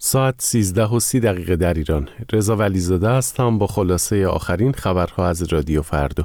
ساعت 13:30 در ایران. رضا ولیزاده هستم با خلاصه آخرین خبرها از رادیو فردا.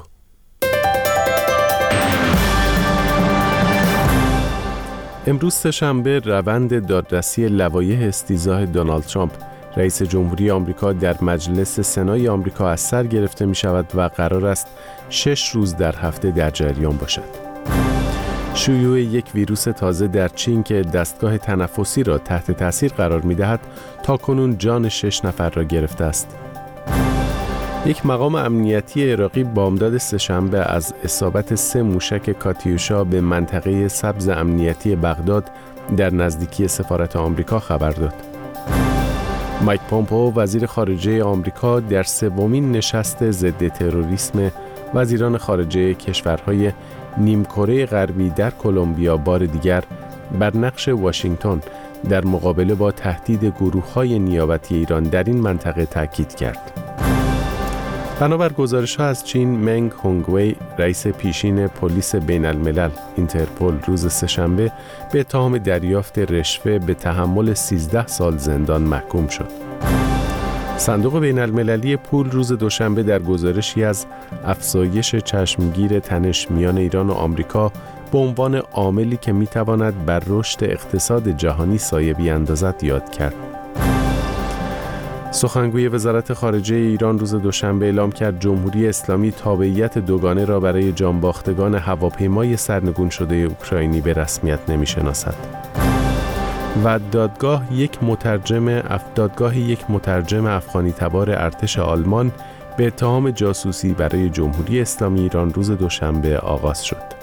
امروز سه‌شنبه روند دادرسی لوایح استیضاح دونالد ترامپ رئیس جمهوری آمریکا در مجلس سنای آمریکا از سر گرفته می شود و قرار است 6 روز در هفته در جریان باشد. شیوع یک ویروس تازه در چین که دستگاه تنفسی را تحت تاثیر قرار می دهد تاکنون جان 6 نفر را گرفته است. یک مقام امنیتی عراقی بامداد سه‌شنبه از اصابت 3 موشک کاتیوشا به منطقه سبز امنیتی بغداد در نزدیکی سفارت آمریکا خبر داد. مایک پومپئو وزیر خارجه آمریکا در سومین نشست ضد تروریسم وزیران خارجه کشورهای نیمکره غربی در کلمبیا بار دیگر بر نقش واشنگتن در مقابله با تهدید گروه‌های نیابتی ایران در این منطقه تاکید کرد. بنابر گزارش‌ها از چین، منگ هونگوی رئیس پیشین پلیس بین الملل اینترپل روز سه‌شنبه به اتهام دریافت رشوه به تحمل 13 سال زندان محکوم شد. صندوق بین المللی پول روز دوشنبه در گزارشی از افزایش چشمگیر تنش میان ایران و آمریکا به عنوان عاملی که میتواند بر رشد اقتصاد جهانی سایه بیاندازد یاد کرد. سخنگوی وزارت خارجه ایران روز دوشنبه اعلام کرد جمهوری اسلامی تابعیت دوگانه را برای جانباختگان هواپیمای سرنگون شده اوکراینی به رسمیت نمی‌شناسد. و دادگاه یک مترجم افغانی تبار ارتش آلمان به اتهام جاسوسی برای جمهوری اسلامی ایران روز دوشنبه آغاز شد.